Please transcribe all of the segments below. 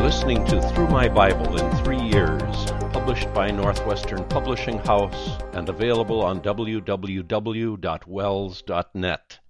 listening to Through My Bible in 3 Years, published by Northwestern Publishing House and available on www.wells.net.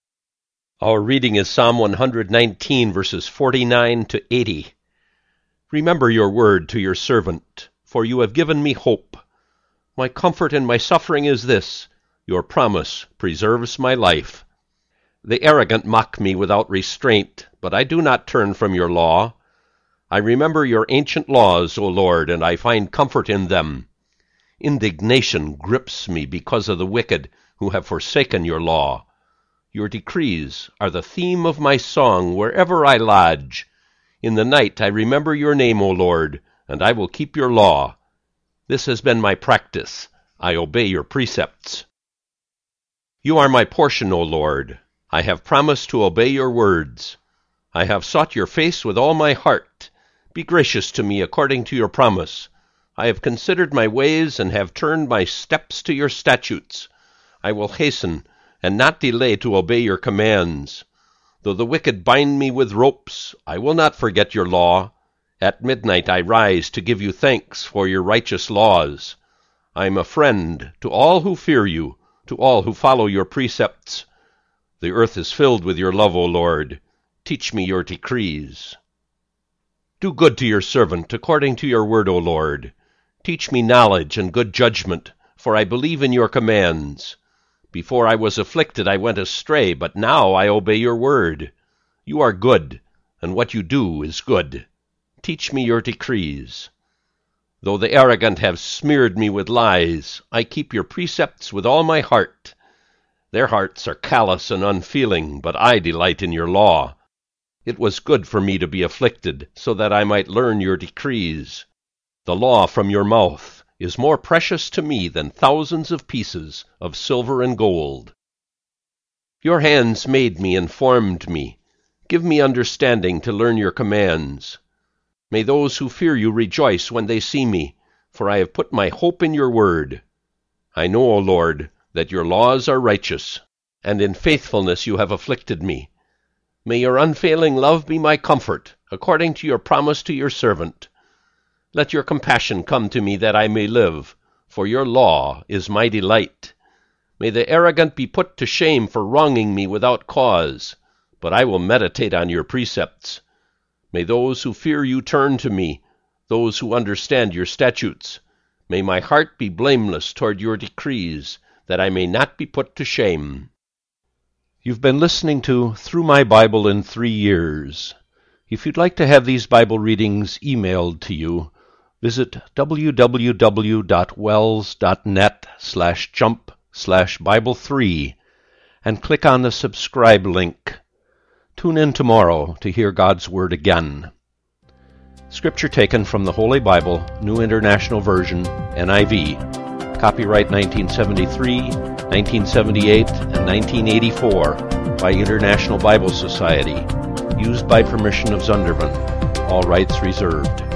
Our reading is Psalm 119, verses 49 to 80. Remember your word to your servant, for you have given me hope. My comfort in my suffering is this: your promise preserves my life. The arrogant mock me without restraint, but I do not turn from your law. I remember your ancient laws, O Lord, and I find comfort in them. Indignation grips me because of the wicked who have forsaken your law. Your decrees are the theme of my song wherever I lodge. In the night I remember your name, O Lord, and I will keep your law. This has been my practice. I obey your precepts. You are my portion, O Lord. I have promised to obey your words. I have sought your face with all my heart. Be gracious to me according to your promise. I have considered my ways and have turned my steps to your statutes. I will hasten and not delay to obey your commands. Though the wicked bind me with ropes, I will not forget your law. At midnight I rise to give you thanks for your righteous laws. I am a friend to all who fear you, to all who follow your precepts. The earth is filled with your love, O Lord. Teach me your decrees. Do good to your servant according to your word, O Lord. Teach me knowledge and good judgment, for I believe in your commands. Before I was afflicted I went astray, but now I obey your word. You are good, and what you do is good. Teach me your decrees. Though the arrogant have smeared me with lies, I keep your precepts with all my heart. Their hearts are callous and unfeeling, but I delight in your law. It was good for me to be afflicted, so that I might learn your decrees. The law from your mouth is more precious to me than thousands of pieces of silver and gold. Your hands made me and formed me. Give me understanding to learn your commands. May those who fear you rejoice when they see me, for I have put my hope in your word. I know, O Lord, that your laws are righteous, and in faithfulness you have afflicted me. May your unfailing love be my comfort, according to your promise to your servant. Let your compassion come to me that I may live, for your law is my delight. May the arrogant be put to shame for wronging me without cause, but I will meditate on your precepts. May those who fear you turn to me, those who understand your statutes. May my heart be blameless toward your decrees, that I may not be put to shame. You've been listening to Through My Bible in 3 Years. If you'd like to have these Bible readings emailed to you, visit www.wells.net/jump/Bible3 and click on the subscribe link. Tune in tomorrow to hear God's Word again. Scripture taken from the Holy Bible, New International Version, NIV. Copyright 1973, 1978, and 1984 by International Bible Society. Used by permission of Zunderman. All rights reserved.